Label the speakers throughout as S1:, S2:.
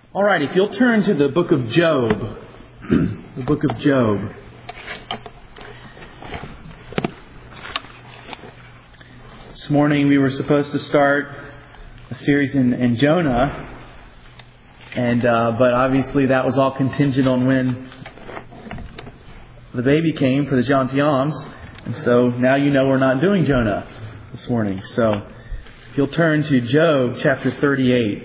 S1: All right, if you'll turn to the book of Job, the book of Job. This morning we were supposed to start a series in Jonah, but obviously that was all contingent on when the baby came for the Jontiams, and so now you know we're not doing Jonah this morning. So if you'll turn to Job chapter 38.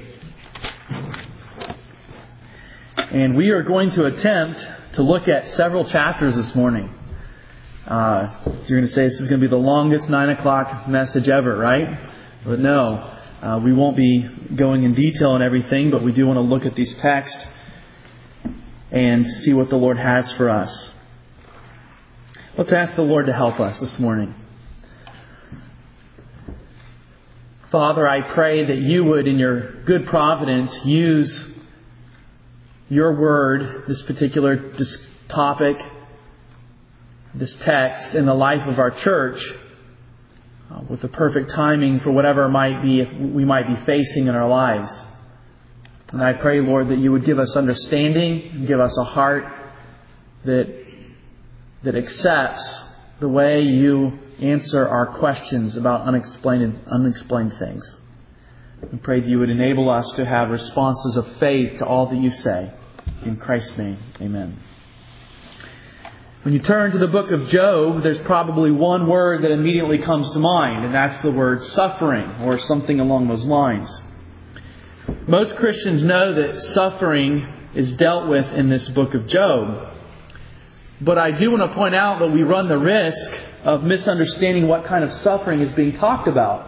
S1: And we are going to attempt to look at several chapters this morning. So you're going to say this is going to be the longest 9 o'clock message ever, right? But no, we won't be going in detail on everything, but we do want to look at these texts and see what the Lord has for us. Let's ask the Lord to help us this morning. Father, I pray that you would, in your good providence, use your word, this particular topic, this text, in the life of our church, with the perfect timing for whatever we might be facing in our lives. And I pray, Lord, that you would give us understanding, and give us a heart that accepts the way you answer our questions about unexplained things. We pray that you would enable us to have responses of faith to all that you say. In Christ's name, amen. When you turn to the book of Job, there's probably one word that immediately comes to mind, and that's the word suffering, or something along those lines. Most Christians know that suffering is dealt with in this book of Job. But I do want to point out that we run the risk of misunderstanding what kind of suffering is being talked about.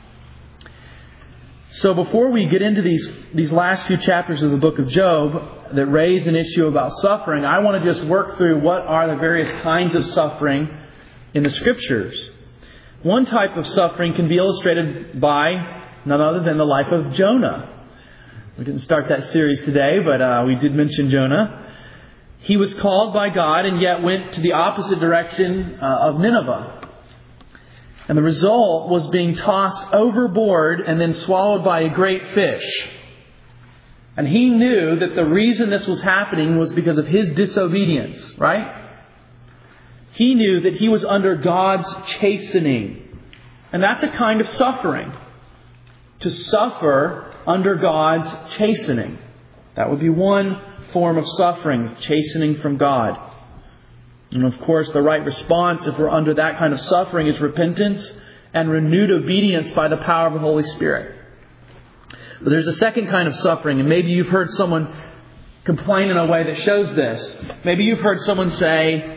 S1: So before we get into these last few chapters of the book of Job that raise an issue about suffering, I want to just work through what are the various kinds of suffering in the Scriptures. One type of suffering can be illustrated by none other than the life of Jonah. We didn't start that series today, but we did mention Jonah. He was called by God and yet went to the opposite direction of Nineveh. And the result was being tossed overboard and then swallowed by a great fish. And he knew that the reason this was happening was because of his disobedience, right? He knew that he was under God's chastening. And that's a kind of suffering. To suffer under God's chastening. That would be one form of suffering, chastening from God. And of course, the right response if we're under that kind of suffering is repentance and renewed obedience by the power of the Holy Spirit. But there's a second kind of suffering, and maybe you've heard someone complain in a way that shows this. Maybe you've heard someone say,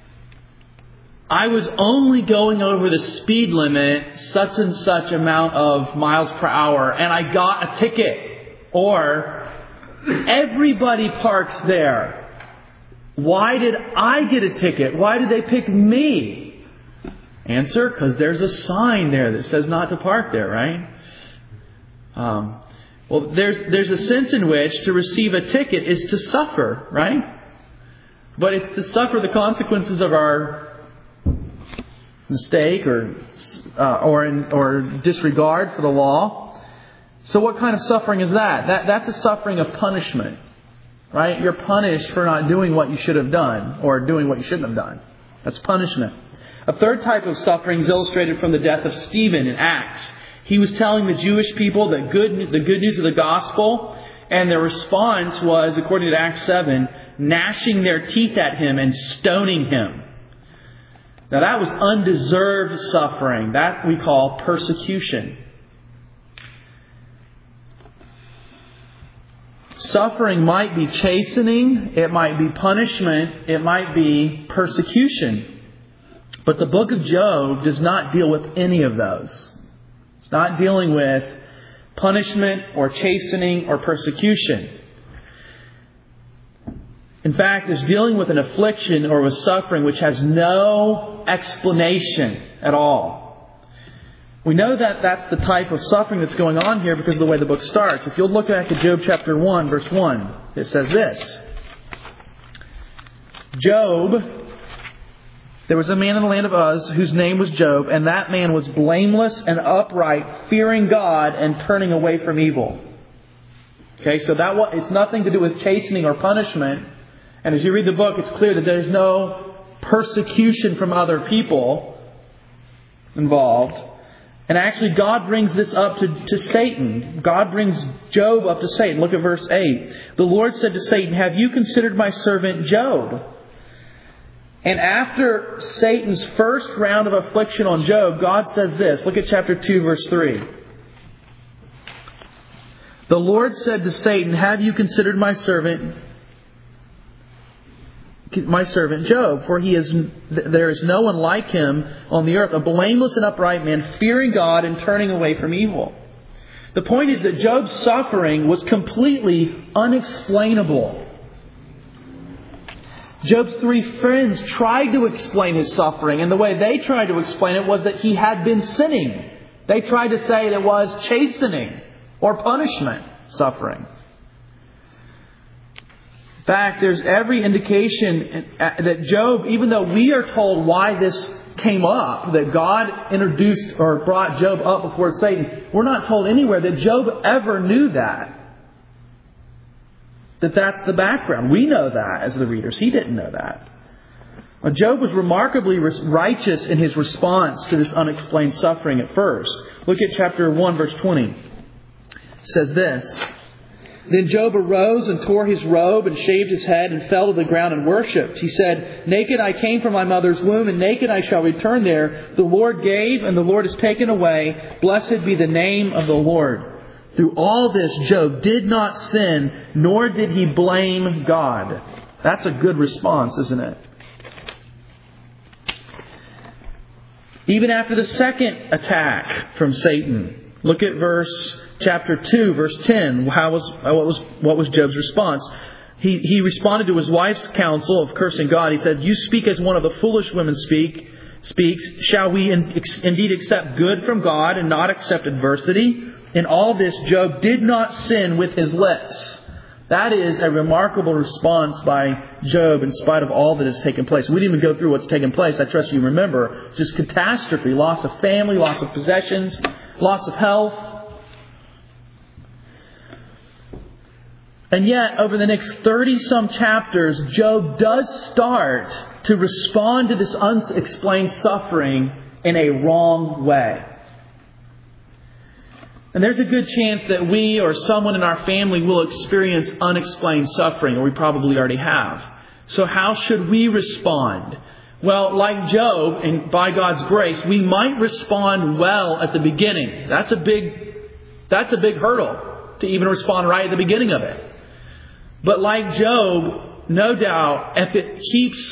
S1: I was only going over the speed limit such and such amount of miles per hour, and I got a ticket. Or, everybody parks there. Why did I get a ticket? Why did they pick me? Answer, because there's a sign there that says not to park there, right? Well, there's a sense in which to receive a ticket is to suffer, right? But it's to suffer the consequences of our mistake or disregard for the law. So what kind of suffering is that? That's a suffering of punishment. Right? You're punished for not doing what you should have done or doing what you shouldn't have done. That's punishment. A third type of suffering is illustrated from the death of Stephen in Acts. He was telling the Jewish people the good news of the gospel, and their response was, according to Acts 7, gnashing their teeth at him and stoning him. Now that was undeserved suffering. That we call persecution. Suffering might be chastening, it might be punishment, it might be persecution. But the book of Job does not deal with any of those. It's not dealing with punishment or chastening or persecution. In fact, it's dealing with an affliction or with suffering which has no explanation at all. We know that that's the type of suffering that's going on here because of the way the book starts. If you'll look back at Job chapter 1, verse 1, it says this. Job, there was a man in the land of Uz whose name was Job, and that man was blameless and upright, fearing God and turning away from evil. Okay, so it's nothing to do with chastening or punishment. And as you read the book, it's clear that there's no persecution from other people involved. And actually, God brings this up to Satan. God brings Job up to Satan. Look at verse 8. The Lord said to Satan, "Have you considered my servant Job?" And after Satan's first round of affliction on Job, God says this. Look at chapter 2, verse 3. The Lord said to Satan, "Have you considered my servant Job? For there is no one like him on the earth, a blameless and upright man, fearing God and turning away from evil." The point is that Job's suffering was completely unexplainable. Job's three friends tried to explain his suffering, and the way they tried to explain it was that he had been sinning. They tried to say it was chastening or punishment suffering. In fact, there's every indication that Job, even though we are told why this came up, that God introduced or brought Job up before Satan, we're not told anywhere that Job ever knew that that's the background. We know that as the readers. He didn't know that. Well, Job was remarkably righteous in his response to this unexplained suffering at first. Look at chapter 1, verse 20. It says this. Then Job arose and tore his robe and shaved his head and fell to the ground and worshipped. He said, "Naked I came from my mother's womb, and naked I shall return there. The Lord gave, and the Lord has taken away. Blessed be the name of the Lord." Through all this, Job did not sin, nor did he blame God. That's a good response, isn't it? Even after the second attack from Satan, look at chapter 2, verse 10. What was Job's response? He responded to his wife's counsel of cursing God. He said, "You speak as one of the foolish women speaks. Shall we indeed accept good from God and not accept adversity?" In all this, Job did not sin with his lips. That is a remarkable response by Job in spite of all that has taken place. We didn't even go through what's taken place. I trust you remember. Just catastrophe, loss of family, loss of possessions, loss of health. And yet, over the next 30-some chapters, Job does start to respond to this unexplained suffering in a wrong way. And there's a good chance that we or someone in our family will experience unexplained suffering, or we probably already have. So how should we respond? Well, like Job, and by God's grace, we might respond well at the beginning. That's a big hurdle to even respond right at the beginning of it. But like Job, no doubt, if it keeps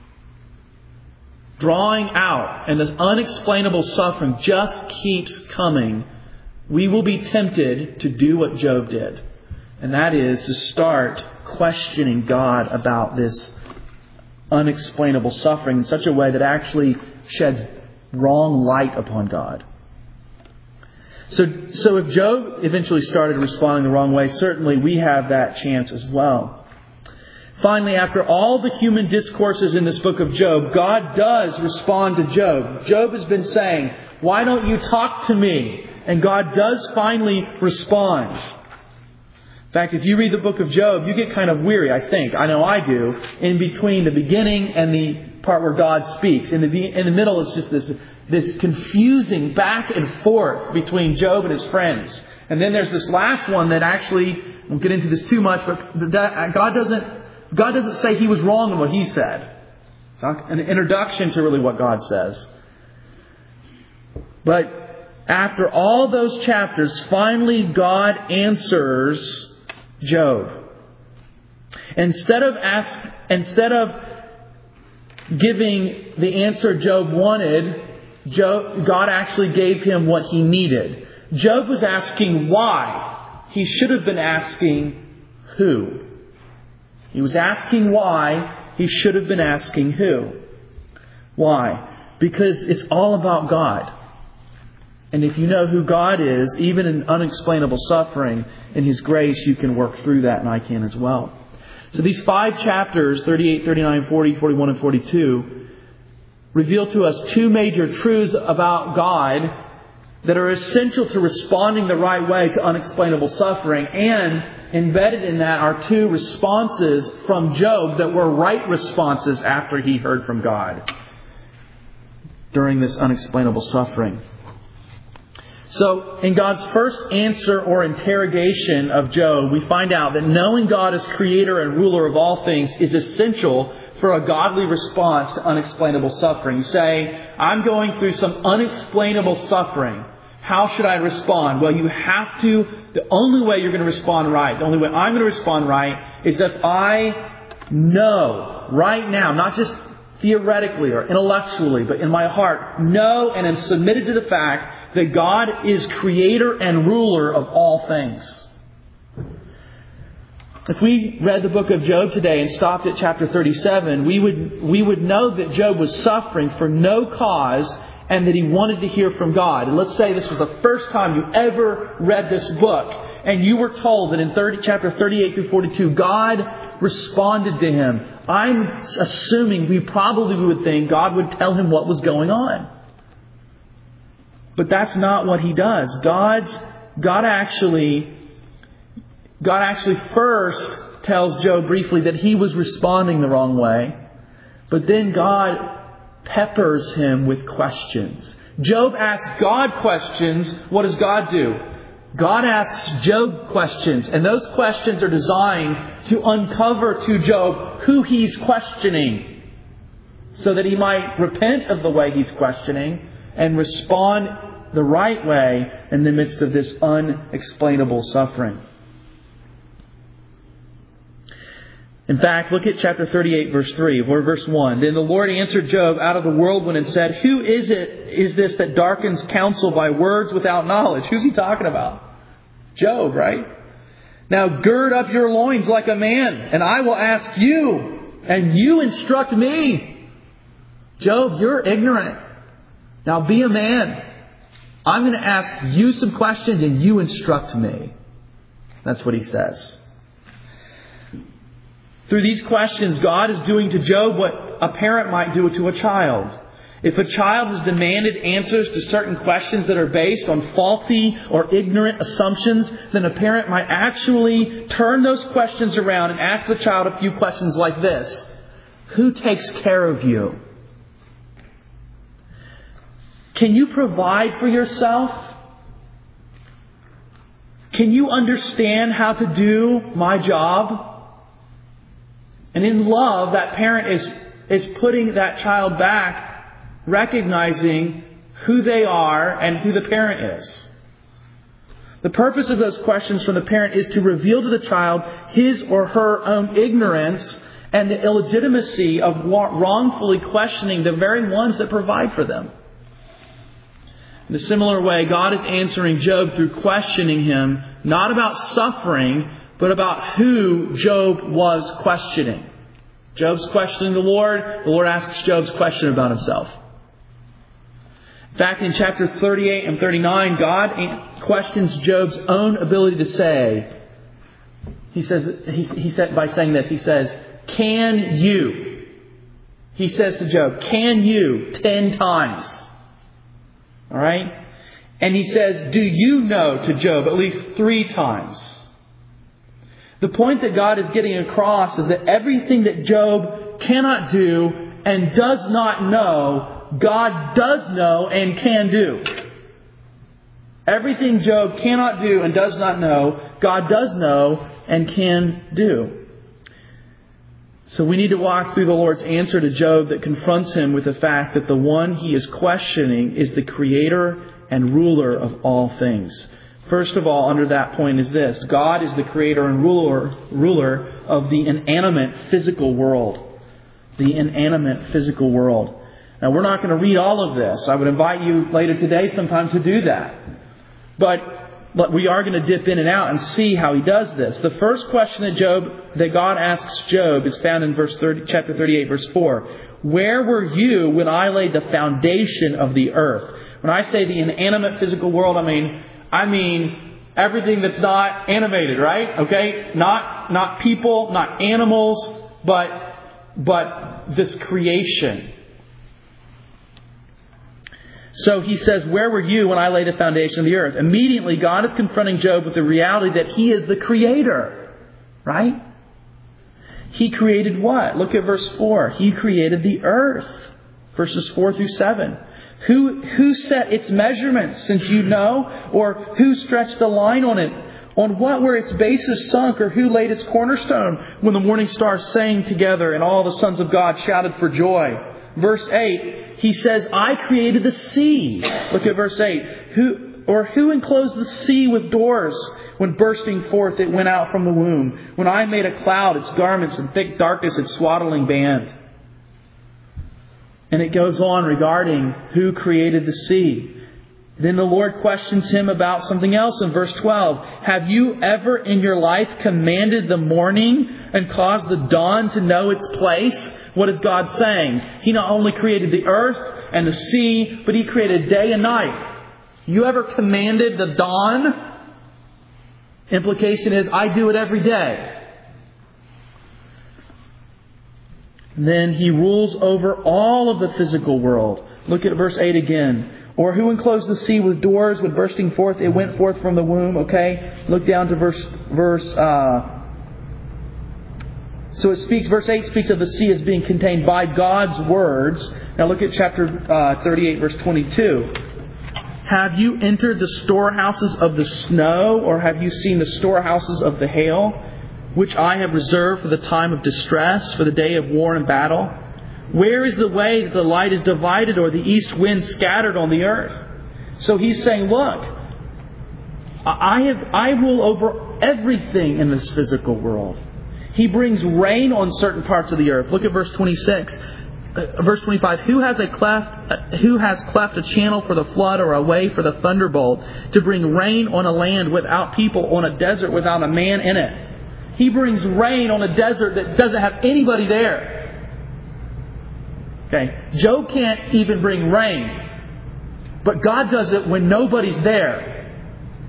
S1: drawing out and this unexplainable suffering just keeps coming, we will be tempted to do what Job did. And that is to start questioning God about this unexplainable suffering in such a way that actually sheds wrong light upon God. So if Job eventually started responding the wrong way, certainly we have that chance as well. Finally, after all the human discourses in this book of Job, God does respond to Job. Job has been saying, "Why don't you talk to me?" And God does finally respond. In fact, if you read the book of Job, you get kind of weary, I think. I know I do. In between the beginning and the part where God speaks. In the middle, it's just this confusing back and forth between Job and his friends. And then there's this last one that actually, I won't get into this too much, but God doesn't say he was wrong in what he said. It's not an introduction to really what God says. But after all those chapters, finally God answers Job. Instead of giving the answer Job wanted, God actually gave him what he needed. Job was asking why. He should have been asking who. He was asking why. He should have been asking who. Why? Because it's all about God. And if you know who God is, even in unexplainable suffering, in His grace, you can work through that, and I can as well. So these 5 chapters, 38, 39, 40, 41, and 42, reveal to us 2 major truths about God that are essential to responding the right way to unexplainable suffering and embedded in that are two responses from Job that were right responses after he heard from God during this unexplainable suffering. So, in God's first answer or interrogation of Job, we find out that knowing God as creator and ruler of all things is essential for a godly response to unexplainable suffering. You say, I'm going through some unexplainable suffering. How should I respond? Well, you have to, the only way you're going to respond right, the only way I'm going to respond right, is if I know right now, not just theoretically or intellectually, but in my heart, know and am submitted to the fact that God is creator and ruler of all things. If we read the book of Job today and stopped at chapter 37, we would know that Job was suffering for no cause and that he wanted to hear from God. And let's say this was the first time you ever read this book and you were told that in chapter 38 through 42, God responded to him. I'm assuming we probably would think God would tell him what was going on. But that's not what he does. God actually first tells Job briefly that he was responding the wrong way. But then God peppers him with questions. Job asks God questions. What does God do? God asks Job questions. And those questions are designed to uncover to Job who he's questioning, so that he might repent of the way he's questioning and respond the right way in the midst of this unexplainable suffering. In fact, look at chapter 38, verse 3, or verse 1. Then the Lord answered Job out of the whirlwind and said, Who is this that darkens counsel by words without knowledge? Who's he talking about? Job, right? Now gird up your loins like a man, and I will ask you, and you instruct me. Job, you're ignorant. Now be a man. I'm going to ask you some questions, and you instruct me. That's what he says. Through these questions, God is doing to Job what a parent might do to a child. If a child has demanded answers to certain questions that are based on faulty or ignorant assumptions, then a parent might actually turn those questions around and ask the child a few questions like this. Who takes care of you? Can you provide for yourself? Can you understand how to do my job? And in love, that parent is putting that child back, recognizing who they are and who the parent is. The purpose of those questions from the parent is to reveal to the child his or her own ignorance and the illegitimacy of wrongfully questioning the very ones that provide for them. In a similar way, God is answering Job through questioning him, not about suffering, but about who Job was questioning. Job's questioning the Lord asks Job's question about himself. In fact, in chapters 38 and 39, God questions Job's own ability to say. He said by saying this, he says, Can you? He says to Job, Can you? 10 times. All right? And he says, Do you know? To Job at least 3 times. The point that God is getting across is that everything that Job cannot do and does not know, God does know and can do. Everything Job cannot do and does not know, God does know and can do. So we need to walk through the Lord's answer to Job that confronts him with the fact that the one he is questioning is the creator and ruler of all things. First of all, under that point is this. God is the creator and ruler of the inanimate physical world. The inanimate physical world. Now, we're not going to read all of this. I would invite you later today sometime to do that. But we are going to dip in and out and see how he does this. The first question that God asks Job is found in chapter 38, verse 4. Where were you when I laid the foundation of the earth? When I say the inanimate physical world, I mean everything that's not animated, right? Okay? Not people, not animals, but this creation. So he says, where were you when I laid the foundation of the earth? Immediately, God is confronting Job with the reality that he is the creator. Right? He created what? Look at verse 4. He created the earth. Verses 4 through 7. Who set its measurements, since you know? Or who stretched the line on it? On what were its bases sunk? Or who laid its cornerstone? When the morning stars sang together and all the sons of God shouted for joy. Verse 8, he says, I created the sea. Look at verse 8. Who enclosed the sea with doors? When bursting forth it went out from the womb. When I made a cloud its garments and thick darkness its swaddling band. And it goes on regarding who created the sea. Then the Lord questions him about something else in verse 12. Have you ever in your life commanded the morning and caused the dawn to know its place? What is God saying? He not only created the earth and the sea, but He created day and night. You ever commanded the dawn? Implication is, I do it every day. And then He rules over all of the physical world. Look at verse 8 again. Or who enclosed the sea with doors, when bursting forth it went forth from the womb. Okay, look down to verse. So it speaks. Verse 8 speaks of the sea as being contained by God's words. Now look at chapter 38, verse 22. Have you entered the storehouses of the snow, or have you seen the storehouses of the hail, which I have reserved for the time of distress, for the day of war and battle? Where is the way that the light is divided, or the east wind scattered on the earth? So he's saying, look, I rule over everything in this physical world. He brings rain on certain parts of the earth. Look at verse 26. Verse 25, who has cleft a channel for the flood, or a way for the thunderbolt, to bring rain on a land without people, on a desert without a man in it? He brings rain on a desert that doesn't have anybody there. Okay, Job can't even bring rain, but God does it when nobody's there.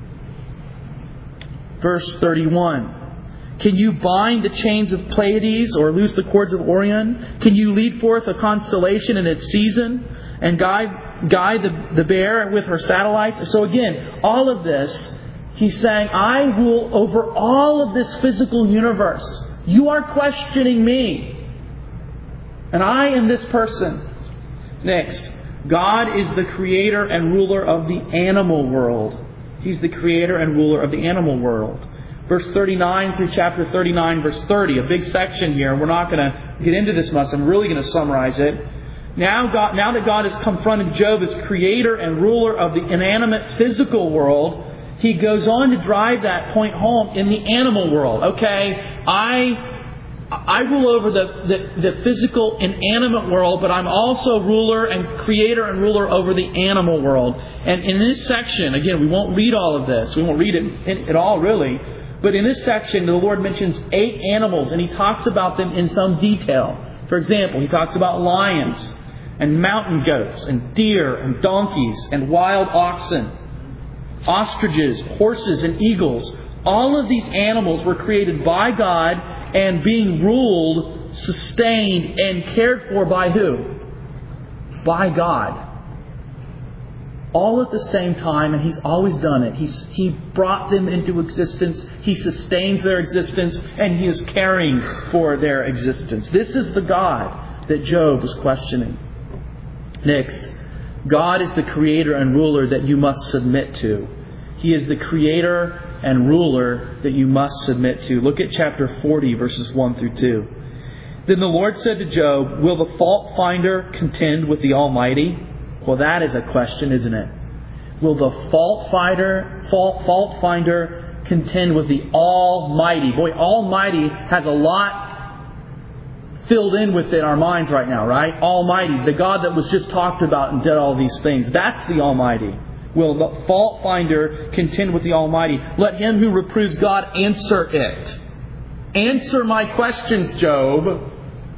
S1: Verse 31. Can you bind the chains of Pleiades, or loose the cords of Orion? Can you lead forth a constellation in its season and guide the bear with her satellites? So again, all of this, he's saying, I rule over all of this physical universe. You are questioning me. And I am this person. Next, God is the creator and ruler of the animal world. He's the creator and ruler of the animal world. Verse 39 through chapter 39, verse 30. A big section here. We're not going to get into this much. I'm really going to summarize it. Now that God has confronted Job as creator and ruler of the inanimate physical world, He goes on to drive that point home in the animal world. Okay, I rule over the physical inanimate world, but I'm also ruler and creator and ruler over the animal world. And in this section, again, we won't read all of this. We won't read it at all, really. But in this section, the Lord mentions 8 animals, and He talks about them in some detail. For example, He talks about lions and mountain goats and deer and donkeys and wild oxen, ostriches, horses, and eagles. All of these animals were created by God and being ruled, sustained, and cared for by who? By God. All at the same time, and He's always done it. He brought them into existence. He sustains their existence, and He is caring for their existence. This is the God that Job was questioning. Next, God is the creator and ruler that you must submit to. He is the creator and ruler that you must submit to. Look at chapter 40, verses 1 through 2. Then the Lord said to Job, will the fault finder contend with the Almighty? Well, that is a question, isn't it? Will the fault finder contend with the Almighty? Boy, Almighty has a lot filled in within our minds right now, right? Almighty, the God that was just talked about and did all these things. That's the Almighty. Will the fault finder contend with the Almighty? Let him who reproves God answer it. Answer my questions, Job.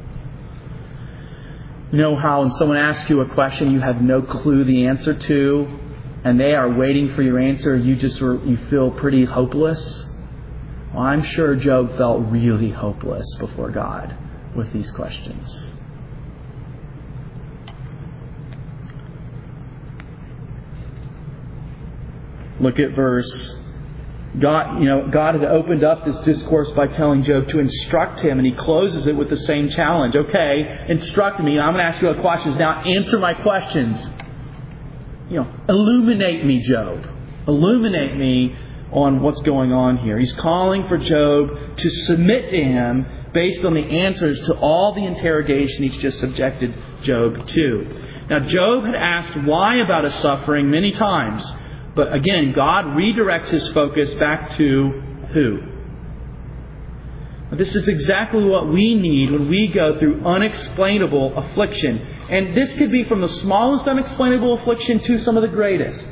S1: You know how when someone asks you a question you have no clue the answer to, and they are waiting for your answer, you feel pretty hopeless? Well, I'm sure Job felt really hopeless before God with these questions. Look at verse. God had opened up this discourse by telling Job to instruct him, and he closes it with the same challenge. Okay, instruct me. I'm going to ask you questions. Now answer my questions. Illuminate me, Job. Illuminate me on what's going on here. He's calling for Job to submit to him based on the answers to all the interrogation he's just subjected Job to. Now, Job had asked why about his suffering many times. But again, God redirects his focus back to who? This is exactly what we need when we go through unexplainable affliction. And this could be from the smallest unexplainable affliction to some of the greatest.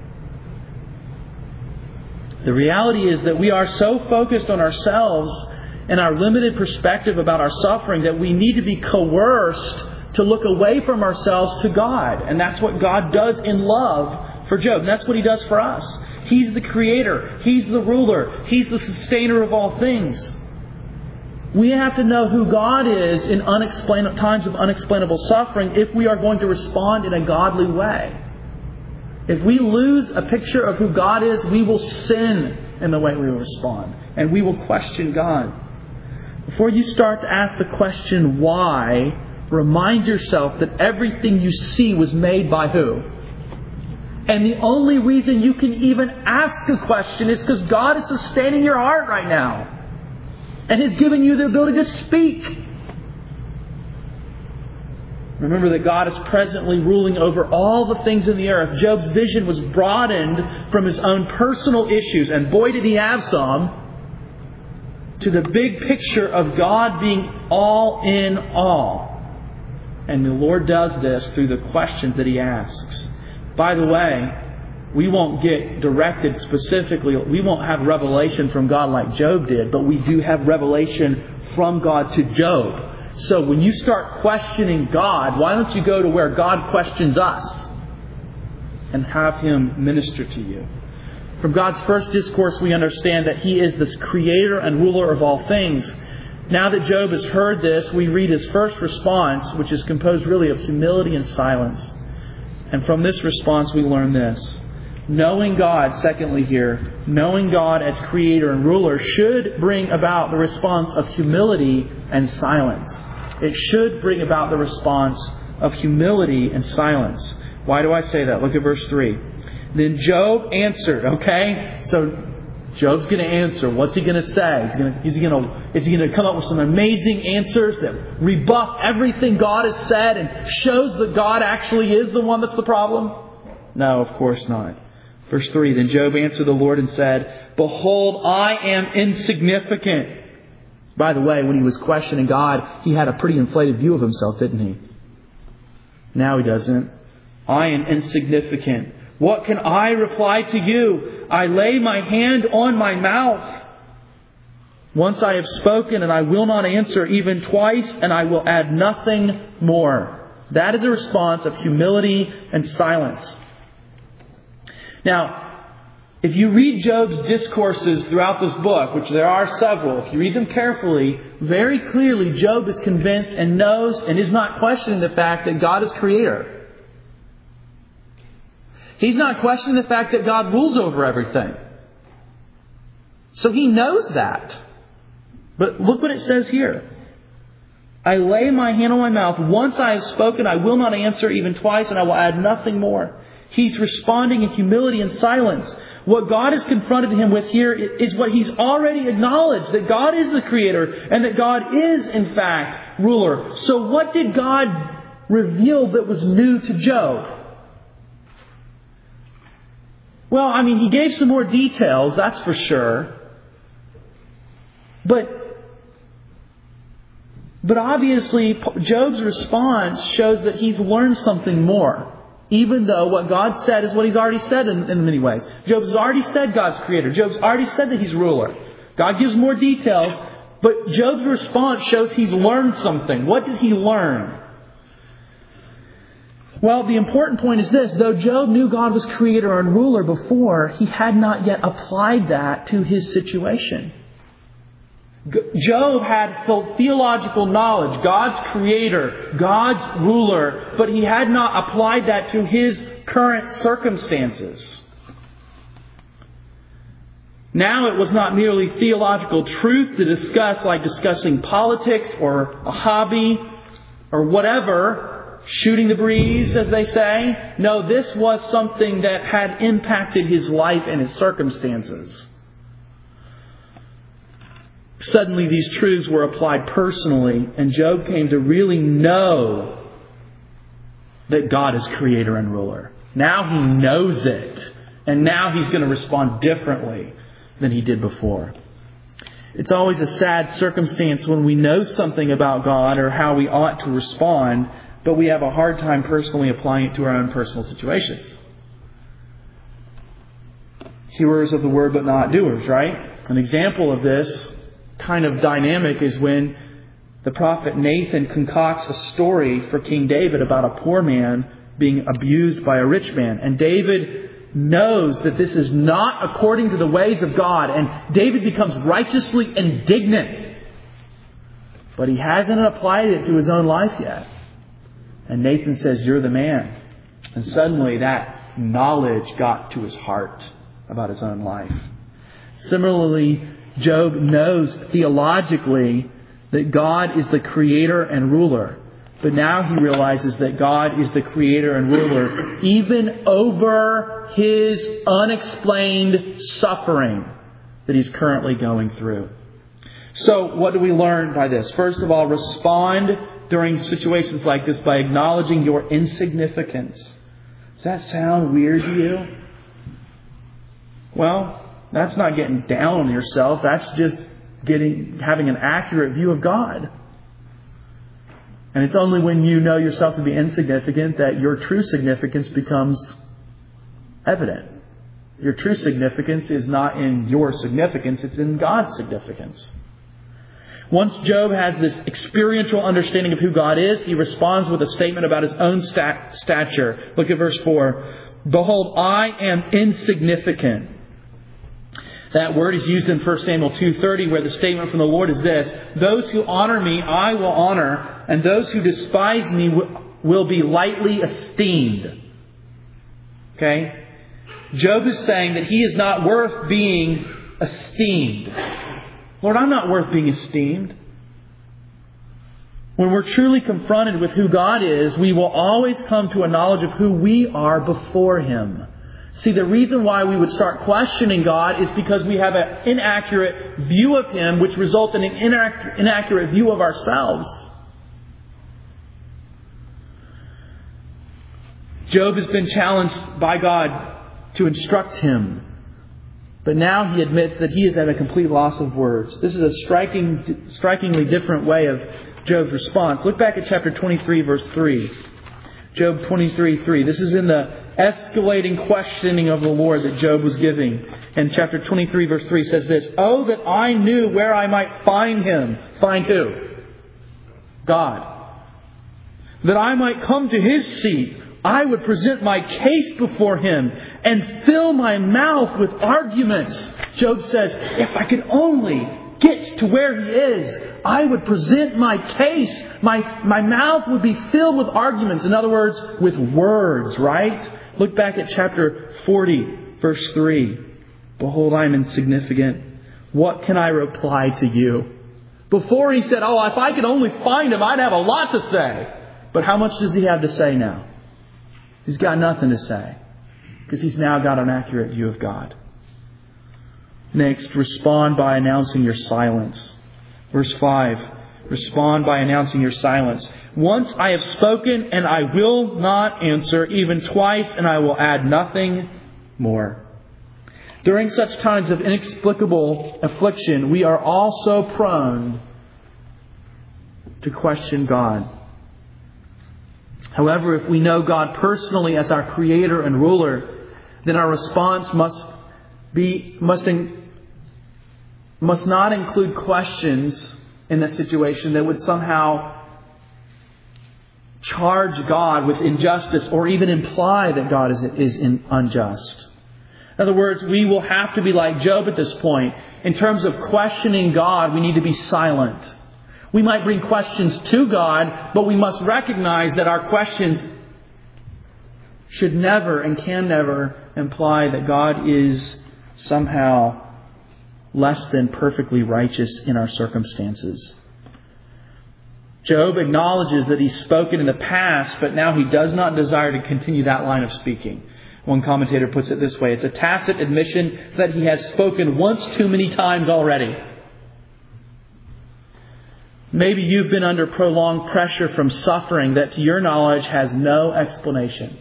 S1: The reality is that we are so focused on ourselves and our limited perspective about our suffering that we need to be coerced to look away from ourselves to God. And that's what God does in love for Job. And that's what He does for us. He's the Creator. He's the ruler. He's the sustainer of all things. We have to know who God is in times of unexplainable suffering if we are going to respond in a godly way. If we lose a picture of who God is, we will sin in the way we will respond. And we will question God. Before you start to ask the question why, remind yourself that everything you see was made by who? And the only reason you can even ask a question is because God is sustaining your heart right now. And has given you the ability to speak. Remember that God is presently ruling over all the things in the earth. Job's vision was broadened from his own personal issues. And boy did he have some. To the big picture of God being all in all. And the Lord does this through the questions that He asks. By the way, we won't get directed specifically. We won't have revelation from God like Job did. But we do have revelation from God to Job. So when you start questioning God, why don't you go to where God questions us? And have Him minister to you. From God's first discourse, we understand that He is the Creator and ruler of all things. Now that Job has heard this, we read his first response, which is composed really of humility and silence. And from this response, we learn this. Knowing God, secondly here, knowing God as Creator and ruler should bring about the response of humility and silence. It should bring about the response of humility and silence. Why do I say that? Look at verse 3. Then Job answered, okay? So Job's going to answer. What's he going to say? Is he going to come up with some amazing answers that rebuff everything God has said and shows that God actually is the one that's the problem? No, of course not. Verse 3, then Job answered the Lord and said, Behold, I am insignificant. By the way, when he was questioning God, he had a pretty inflated view of himself, didn't he? Now he doesn't. I am insignificant. What can I reply to you? I lay my hand on my mouth. Once I have spoken, and I will not answer, even twice, and I will add nothing more. That is a response of humility and silence. Now, if you read Job's discourses throughout this book, which there are several, if you read them carefully, very clearly Job is convinced and knows and is not questioning the fact that God is Creator. He's not questioning the fact that God rules over everything. So he knows that. But look what it says here. I lay my hand on my mouth. Once I have spoken, I will not answer, even twice, and I will add nothing more. He's responding in humility and silence. What God has confronted him with here is what he's already acknowledged, that God is the Creator and that God is, in fact, ruler. So what did God reveal that was new to Job? Well, He gave some more details, that's for sure. But obviously, Job's response shows that he's learned something more. Even though what God said is what He's already said in many ways. Job has already said God's Creator. Job's already said that He's ruler. God gives more details, but Job's response shows he's learned something. What did he learn? Well, the important point is this. Though Job knew God was Creator and ruler before, he had not yet applied that to his situation. Job had theological knowledge, God's Creator, God's ruler, but he had not applied that to his current circumstances. Now it was not merely theological truth to discuss, like discussing politics or a hobby or whatever, shooting the breeze, as they say. No, this was something that had impacted his life and his circumstances. Suddenly these truths were applied personally, and Job came to really know that God is creator and ruler. Now he knows it, and now he's going to respond differently than he did before. It's always a sad circumstance when we know something about God or how we ought to respond, but we have a hard time personally applying it to our own personal situations. Hearers of the word, but not doers, right? An example of this kind of dynamic is when the prophet Nathan concocts a story for King David about a poor man being abused by a rich man. And David knows that this is not according to the ways of God. And David becomes righteously indignant. But he hasn't applied it to his own life yet. And Nathan says, "You're the man." And suddenly that knowledge got to his heart about his own life. Similarly, Job knows theologically that God is the creator and ruler. But now he realizes that God is the creator and ruler even over his unexplained suffering that he's currently going through. So what do we learn by this? First of all, respond during situations like this by acknowledging your insignificance. Does that sound weird to you? Well, that's not getting down on yourself. That's just having an accurate view of God. And it's only when you know yourself to be insignificant that your true significance becomes evident. Your true significance is not in your significance, it's in God's significance. Once Job has this experiential understanding of who God is, he responds with a statement about his own stature. Look at verse 4. "Behold, I am insignificant." That word is used in 1 Samuel 2:30, where the statement from the Lord is this: "Those who honor me, I will honor, and those who despise me will be lightly esteemed." Okay? Job is saying that he is not worth being esteemed. Lord, I'm not worth being esteemed. When we're truly confronted with who God is, we will always come to a knowledge of who we are before Him. See, the reason why we would start questioning God is because we have an inaccurate view of Him, which results in an inaccurate view of ourselves. Job has been challenged by God to instruct him. But now he admits that he is at a complete loss of words. This is a strikingly different way of Job's response. Look back at chapter 23, verse 3. Job 23:3. This is in the escalating questioning of the Lord that Job was giving. And chapter 23, verse 3 says this: "Oh, that I knew where I might find Him." Find who? God. "That I might come to His seat. I would present my case before Him and fill my mouth with arguments." Job says, if I could only get to where He is, I would present my case. My mouth would be filled with arguments. In other words, with words, right? Look back at chapter 40, verse 3. "Behold, I am insignificant. What can I reply to you?" Before he said, if I could only find Him, I'd have a lot to say. But how much does he have to say now? He's got nothing to say, because he's now got an accurate view of God. Next, respond by announcing your silence. Verse 5. Respond by announcing your silence. "Once I have spoken, and I will not answer, even twice, and I will add nothing more." During such times of inexplicable affliction, we are all so prone to question God. However, if we know God personally as our Creator and Ruler, then our response must not include questions in this situation that would somehow charge God with injustice or even imply that God is unjust. In other words, we will have to be like Job at this point. In terms of questioning God, we need to be silent. We might bring questions to God, but we must recognize that our questions should never and can never imply that God is somehow less than perfectly righteous in our circumstances. Job acknowledges that he's spoken in the past, but now he does not desire to continue that line of speaking. One commentator puts it this way: it's a tacit admission that he has spoken once too many times already. Maybe you've been under prolonged pressure from suffering that to your knowledge has no explanation.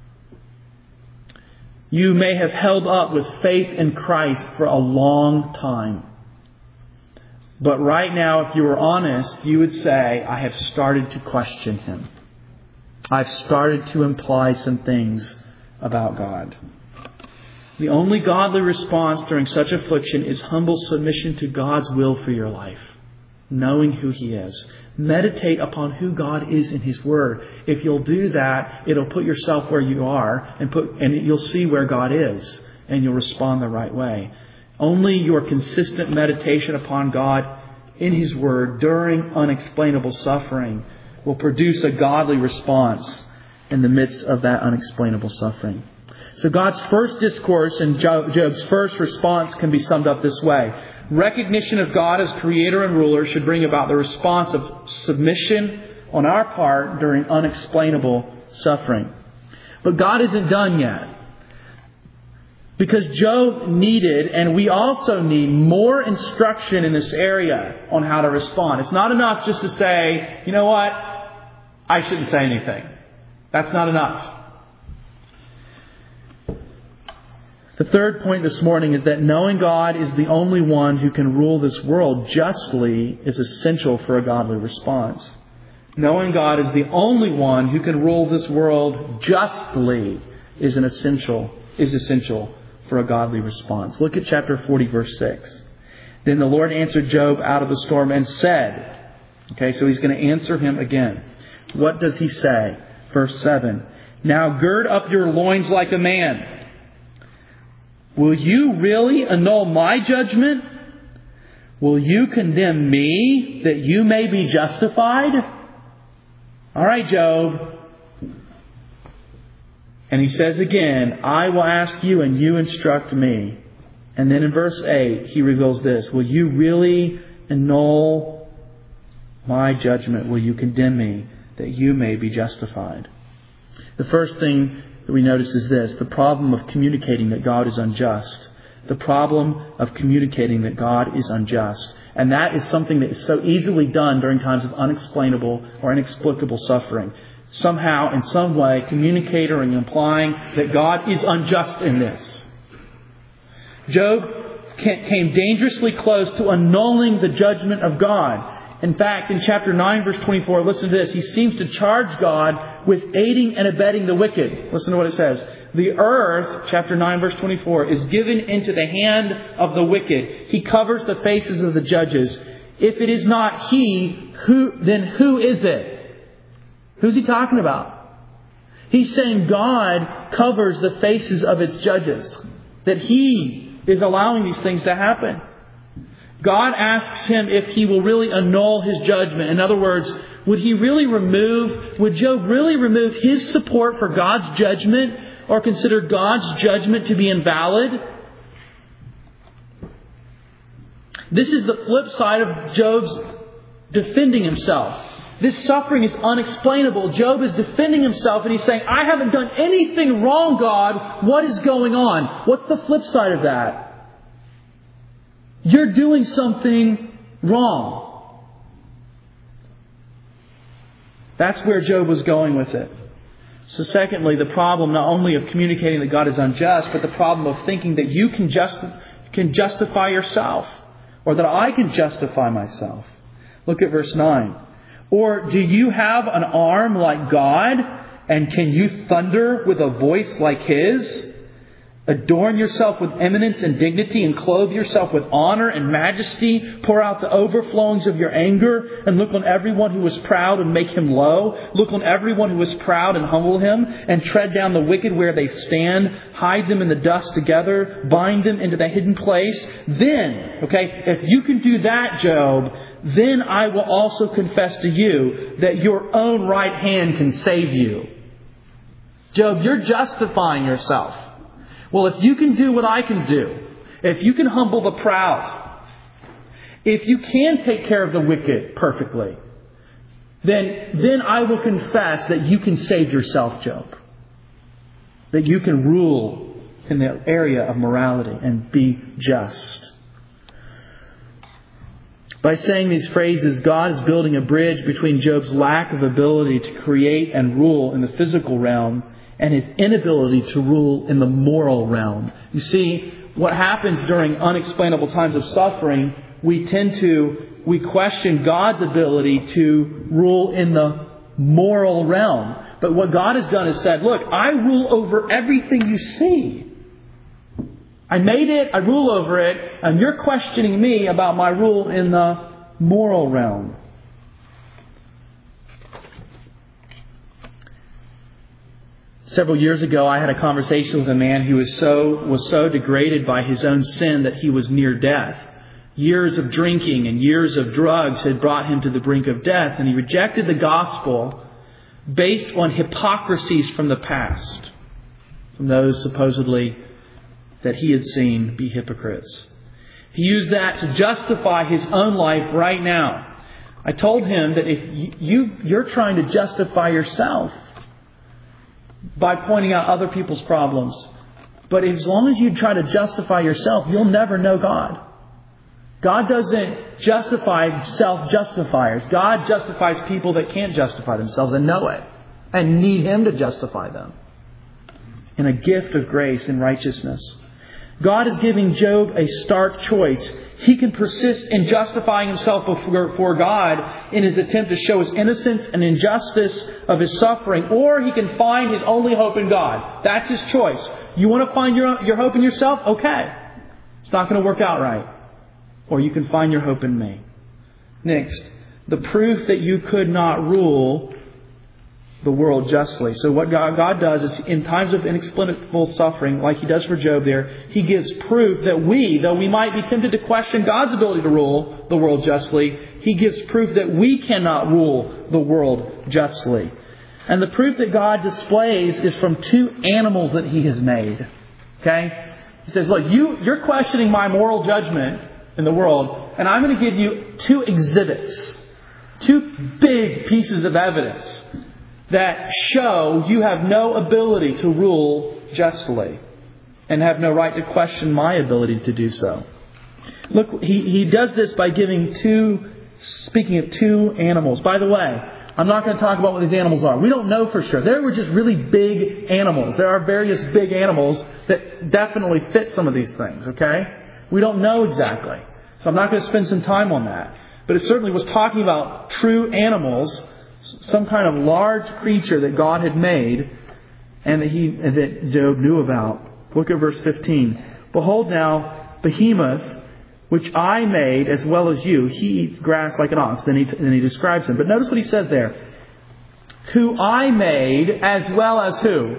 S1: You may have held up with faith in Christ for a long time. But right now, if you were honest, you would say, I have started to question Him. I've started to imply some things about God. The only godly response during such affliction is humble submission to God's will for your life, knowing who He is. Meditate upon who God is in His Word. If you'll do that, it'll put yourself where you are and you'll see where God is, and you'll respond the right way. Only your consistent meditation upon God in His Word during unexplainable suffering will produce a godly response in the midst of that unexplainable suffering. So God's first discourse and Job's first response can be summed up this way. Recognition of God as Creator and Ruler should bring about the response of submission on our part during unexplainable suffering. But God isn't done yet. Because Job needed, and we also need, more instruction in this area on how to respond. It's not enough just to say, you know what, I shouldn't say anything. That's not enough. The third point this morning is that knowing God is the only one who can rule this world justly is essential for a godly response. Knowing God is the only one who can rule this world justly is essential for a godly response. Look at chapter 40, verse 6. Then the Lord answered Job out of the storm and said, okay, so He's going to answer him again. What does He say? Verse 7. Now gird up your loins like a man. Will you really annul my judgment? Will you condemn me that you may be justified? All right, Job. And he says again, I will ask you and you instruct me. And then in verse 8, he reveals this. Will you really annul my judgment? Will you condemn me that you may be justified? The first thing that we notice is this: the problem of communicating that God is unjust. The problem of communicating that God is unjust. And that is something that is so easily done during times of unexplainable or inexplicable suffering. Somehow, in some way, communicating or implying that God is unjust in this. Job came dangerously close to annulling the judgment of God. In fact, in chapter 9, verse 24, listen to this. He seems to charge God with aiding and abetting the wicked. Listen to what it says. The earth, chapter 9, verse 24, is given into the hand of the wicked. He covers the faces of the judges. If it is not He, then who is it? Who's he talking about? He's saying God covers the faces of its judges. That He is allowing these things to happen. God asks him if he will really annul his judgment. In other words, would Job really remove his support for God's judgment or consider God's judgment to be invalid? This is the flip side of Job's defending himself. This suffering is unexplainable. Job is defending himself and he's saying, I haven't done anything wrong, God. What is going on? What's the flip side of that? You're doing something wrong. That's where Job was going with it. So secondly, the problem not only of communicating that God is unjust, but the problem of thinking that you can justify yourself, or that I can justify myself. Look at verse 9. Or do you have an arm like God, and can you thunder with a voice like His? Adorn yourself with eminence and dignity, and clothe yourself with honor and majesty. Pour out the overflowings of your anger, and look on everyone who is proud and make him low. Look on everyone who is proud and humble him, and tread down the wicked where they stand. Hide them in the dust together. Bind them into the hidden place. Then, if you can do that, Job, then I will also confess to you that your own right hand can save you. Job, you're justifying yourself. Well, if you can do what I can do, if you can humble the proud, if you can take care of the wicked perfectly, then I will confess that you can save yourself, Job. That you can rule in the area of morality and be just. By saying these phrases, God is building a bridge between Job's lack of ability to create and rule in the physical realm and his inability to rule in the moral realm. You see, what happens during unexplainable times of suffering, we question God's ability to rule in the moral realm. But what God has done is said, look, I rule over everything you see. I made it, I rule over it, and you're questioning me about my rule in the moral realm. Several years ago, I had a conversation with a man who was so degraded by his own sin that he was near death. Years of drinking and years of drugs had brought him to the brink of death, and he rejected the gospel based on hypocrisies from the past, from those supposedly that he had seen be hypocrites. He used that to justify his own life right now. I told him that if you're trying to justify yourself by pointing out other people's problems, but as long as you try to justify yourself, you'll never know God. God doesn't justify self-justifiers. God justifies people that can't justify themselves and know it and need Him to justify them in a gift of grace and righteousness. God is giving Job a stark choice. He can persist in justifying himself before God in his attempt to show his innocence and injustice of his suffering, or he can find his only hope in God. That's his choice. You want to find your hope in yourself? Okay. It's not going to work out right. Or you can find your hope in me. Next, the proof that you could not rule the world justly. So what God does is, in times of inexplicable suffering, like He does for Job there, He gives proof that though we might be tempted to question God's ability to rule the world justly, He gives proof that we cannot rule the world justly. And the proof that God displays is from two animals that He has made. Okay? He says, look, you're questioning my moral judgment in the world, and I'm going to give you two exhibits, two big pieces of evidence that show you have no ability to rule justly and have no right to question my ability to do so. Look, he does this by speaking of two animals. By the way, I'm not going to talk about what these animals are. We don't know for sure. They were just really big animals. There are various big animals that definitely fit some of these things, okay? We don't know exactly. So I'm not going to spend some time on that. But it certainly was talking about true animals, some kind of large creature that God had made and that Job knew about. Look at verse 15. Behold now, Behemoth, which I made as well as you, he eats grass like an ox. Then he describes him. But notice what he says there. Who I made as well as who?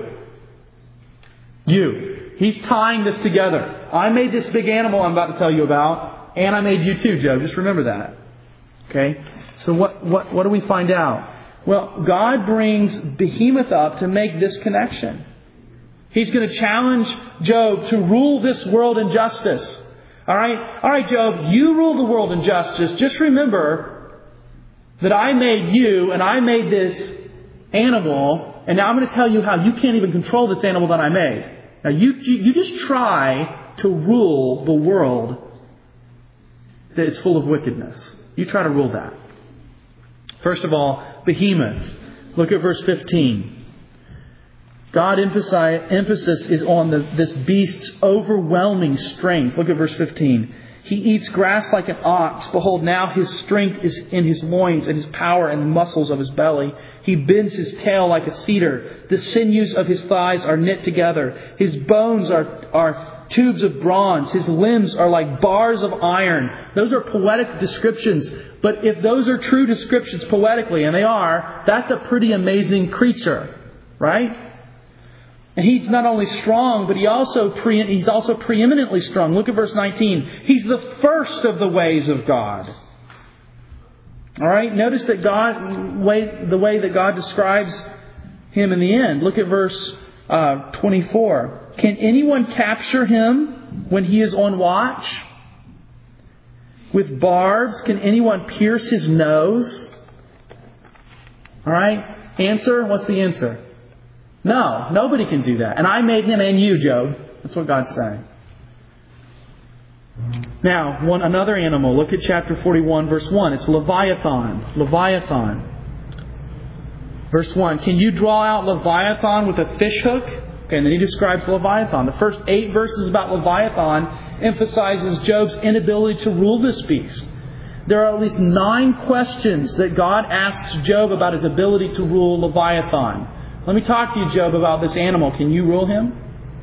S1: You. He's tying this together. I made this big animal I'm about to tell you about, and I made you too, Job. Just remember that. Okay? So what do we find out? Well, God brings Behemoth up to make this connection. He's going to challenge Job to rule this world in justice. All right, Job, you rule the world in justice. Just remember that I made you and I made this animal, and now I'm going to tell you how you can't even control this animal that I made. Now, you just try to rule the world that is full of wickedness. You try to rule that. First of all, Behemoth. Look at verse 15. God's emphasis is on this beast's overwhelming strength. Look at verse 15. He eats grass like an ox. Behold, now his strength is in his loins, and his power in the muscles of his belly. He bends his tail like a cedar. The sinews of his thighs are knit together. His bones are tubes of bronze. His limbs are like bars of iron. Those are poetic descriptions. But if those are true descriptions poetically, and they are, that's a pretty amazing creature. Right? And he's not only strong, but he's also preeminently strong. Look at verse 19. He's the first of the ways of God. All right? Notice that the way that God describes him in the end. Look at verse 24. Can anyone capture him when he is on watch? With barbs, can anyone pierce his nose? All right? Answer? What's the answer? No, nobody can do that. And I made him and you, Job. That's what God's saying. Now, another animal. Look at chapter 41, verse 1. It's Leviathan. Leviathan. Verse 1. Can you draw out Leviathan with a fish hook? Okay, and then he describes Leviathan. The first 8 verses about Leviathan emphasizes Job's inability to rule this beast. There are at least 9 questions that God asks Job about his ability to rule Leviathan. Let me talk to you, Job, about this animal. Can you rule him?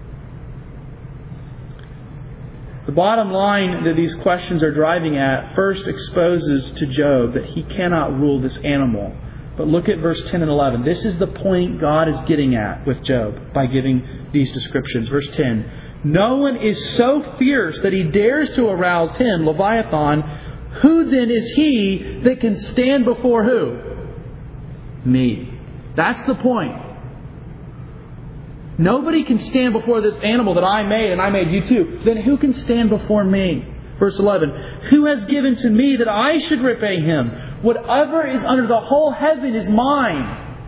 S1: The bottom line that these questions are driving at first exposes to Job that he cannot rule this animal. But look at verse 10 and 11. This is the point God is getting at with Job by giving these descriptions. Verse 10. No one is so fierce that he dares to arouse him, Leviathan. Who then is he that can stand before who? Me. That's the point. Nobody can stand before this animal that I made, and I made you too. Then who can stand before me? Verse 11. Who has given to me that I should repay him? Whatever is under the whole heaven is mine.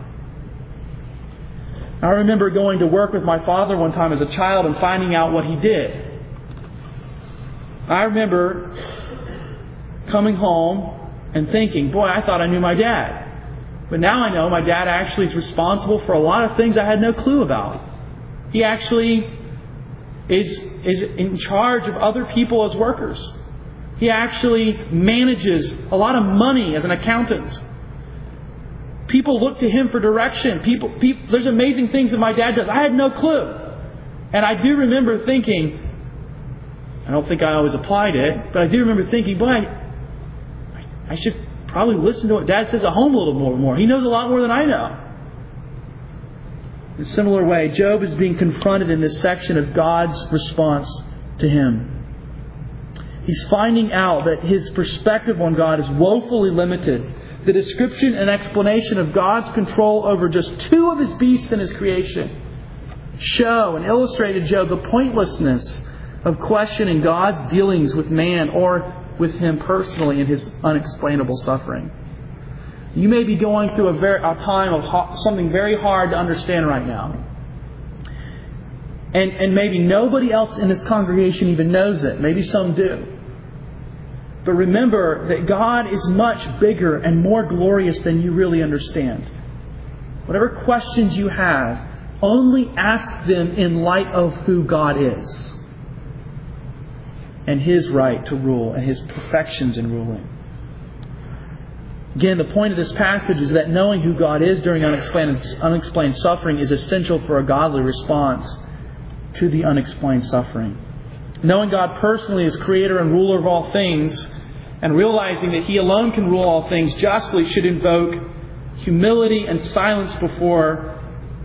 S1: I remember going to work with my father one time as a child and finding out what he did. I remember coming home and thinking, boy, I thought I knew my dad. But now I know my dad actually is responsible for a lot of things I had no clue about. He actually is in charge of other people as workers. He actually manages a lot of money as an accountant. People look to him for direction. There's amazing things that my dad does. I had no clue. And I do remember thinking, I don't think I always applied it, but I do remember thinking, boy, I should probably listen to what Dad says at home a little more. He knows a lot more than I know. In a similar way, Job is being confronted in this section of God's response to him. He's finding out that his perspective on God is woefully limited. The description and explanation of God's control over just 2 of his beasts in his creation show and illustrate to Job the pointlessness of questioning God's dealings with man or with him personally in his unexplainable suffering. You may be going through a time of something very hard to understand right now. And maybe nobody else in this congregation even knows it. Maybe some do. But remember that God is much bigger and more glorious than you really understand. Whatever questions you have, only ask them in light of who God is and His right to rule and His perfections in ruling. Again, the point of this passage is that knowing who God is during unexplained suffering is essential for a godly response to the unexplained suffering. Knowing God personally as Creator and ruler of all things and realizing that He alone can rule all things justly should invoke humility and silence before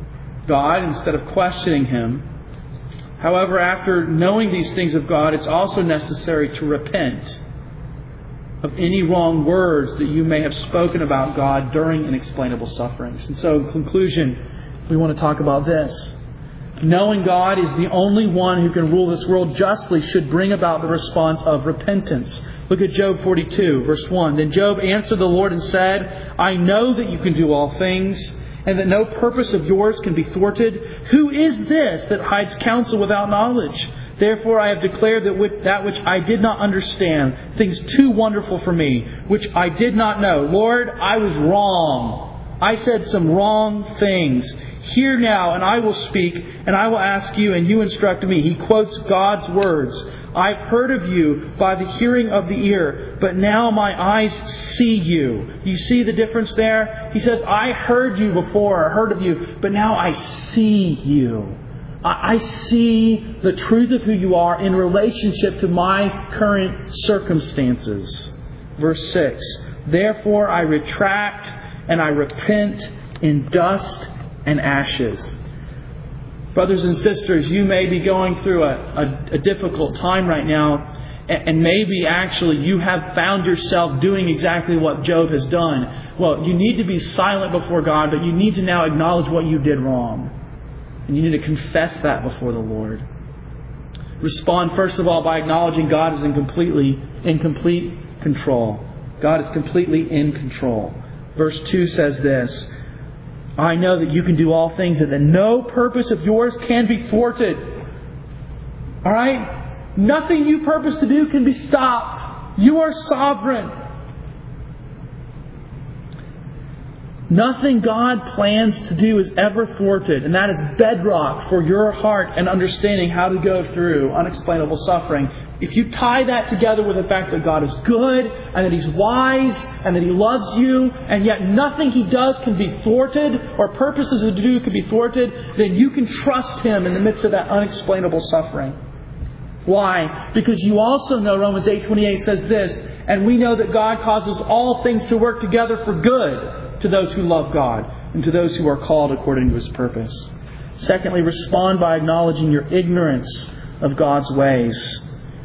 S1: God instead of questioning Him. However, after knowing these things of God, it's also necessary to repent of any wrong words that you may have spoken about God during inexplainable sufferings. And so, in conclusion, we want to talk about this. Knowing God is the only one who can rule this world justly should bring about the response of repentance. Look at Job 42, verse 1. Then Job answered the Lord and said, I know that you can do all things, and that no purpose of yours can be thwarted. Who is this that hides counsel without knowledge? Therefore I have declared that which I did not understand, things too wonderful for me, which I did not know. Lord, I was wrong. I said some wrong things. Hear now, and I will speak, and I will ask you, and you instruct me. He quotes God's words. I've heard of you by the hearing of the ear, but now my eyes see you. You see the difference there? He says, I heard you before, I heard of you, but now I see you. I see the truth of who you are in relationship to my current circumstances. Verse 6. Therefore I retract and I repent in dust and ashes. Brothers and sisters, you may be going through a difficult time right now, and maybe actually you have found yourself doing exactly what Job has done. Well, you need to be silent before God, but you need to now acknowledge what you did wrong. And you need to confess that before the Lord. Respond, first of all, by acknowledging God is in complete control. God is completely in control. Verse 2 says this, I know that you can do all things and that no purpose of yours can be thwarted. All right? Nothing you purpose to do can be stopped. You are sovereign. Nothing God plans to do is ever thwarted. And that is bedrock for your heart and understanding how to go through unexplainable suffering. If you tie that together with the fact that God is good and that He's wise and that He loves you and yet nothing He does can be thwarted or purposes to do can be thwarted, then you can trust Him in the midst of that unexplainable suffering. Why? Because you also know Romans 8:28 says this, and we know that God causes all things to work together for good to those who love God and to those who are called according to His purpose. Secondly, respond by acknowledging your ignorance of God's ways.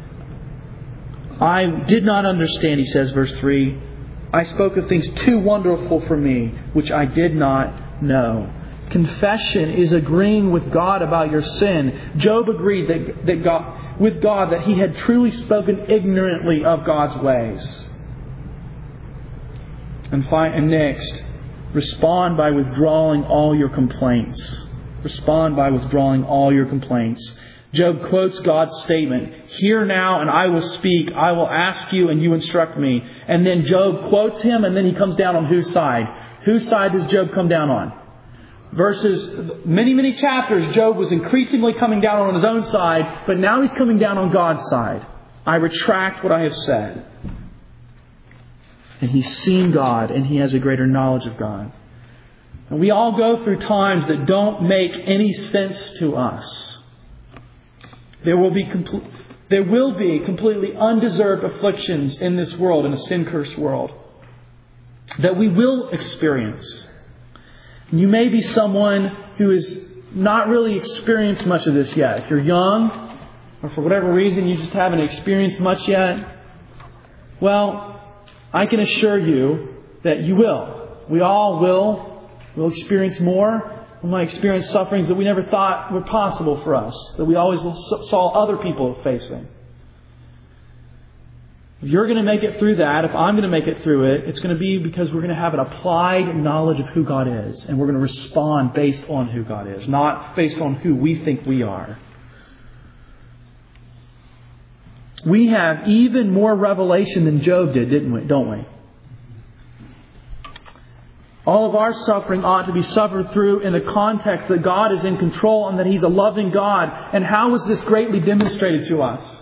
S1: I did not understand, he says, verse 3. I spoke of things too wonderful for me, which I did not know. Confession is agreeing with God about your sin. Job agreed with God that he had truly spoken ignorantly of God's ways. And next, respond by withdrawing all your complaints. Respond by withdrawing all your complaints. Job quotes God's statement, hear now and I will speak. I will ask you and you instruct me. And then Job quotes him and then he comes down on whose side? Whose side does Job come down on? Verses, many chapters, Job was increasingly coming down on his own side, but now he's coming down on God's side. I retract what I have said. And he's seen God and he has a greater knowledge of God. And we all go through times that don't make any sense to us. There will be completely undeserved afflictions in this world, in a sin-cursed world, that we will experience. And you may be someone who has not really experienced much of this yet. If you're young, or for whatever reason you just haven't experienced much yet, well, I can assure you that you will. We all will. We'll experience more. We might experience sufferings that we never thought were possible for us, that we always saw other people facing. If you're going to make it through that, if I'm going to make it through it, it's going to be because we're going to have an applied knowledge of who God is. And we're going to respond based on who God is, not based on who we think we are. We have even more revelation than Job did, don't we? All of our suffering ought to be suffered through in the context that God is in control and that He's a loving God. And how was this greatly demonstrated to us?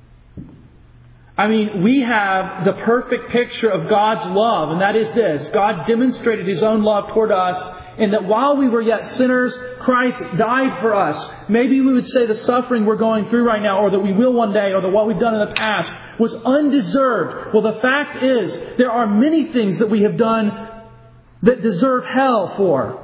S1: I mean, we have the perfect picture of God's love, and that is this. God demonstrated His own love toward us in that while we were yet sinners, Christ died for us. Maybe we would say the suffering we're going through right now, or that we will one day, or that what we've done in the past was undeserved. Well, the fact is, there are many things that we have done that deserve hell for.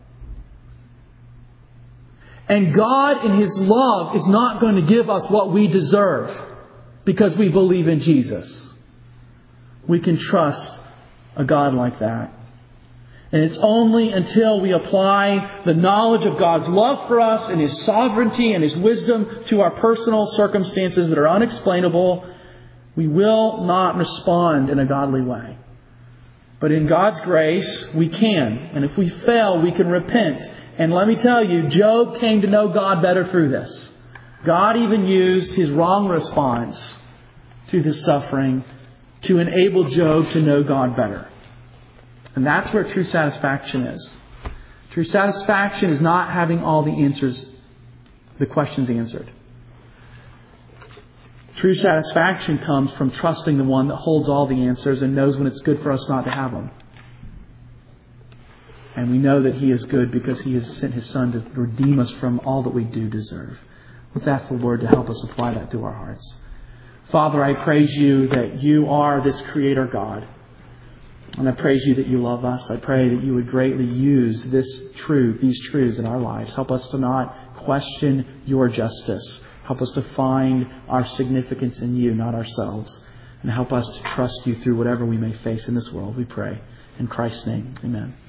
S1: And God in His love is not going to give us what we deserve because we believe in Jesus. We can trust a God like that. And it's only until we apply the knowledge of God's love for us and His sovereignty and His wisdom to our personal circumstances that are unexplainable, we will not respond in a godly way. But in God's grace, we can. And if we fail, we can repent. And let me tell you, Job came to know God better through this. God even used his wrong response to his suffering to enable Job to know God better. And that's where true satisfaction is. True satisfaction is not having all the answers, the questions answered. True satisfaction comes from trusting the one that holds all the answers and knows when it's good for us not to have them. And we know that He is good because He has sent His Son to redeem us from all that we do deserve. Let's ask the Lord to help us apply that to our hearts. Father, I praise You that You are this Creator God. And I praise You that You love us. I pray that You would greatly use these truths in our lives. Help us to not question Your justice. Help us to find our significance in You, not ourselves. And help us to trust You through whatever we may face in this world, we pray. In Christ's name, amen.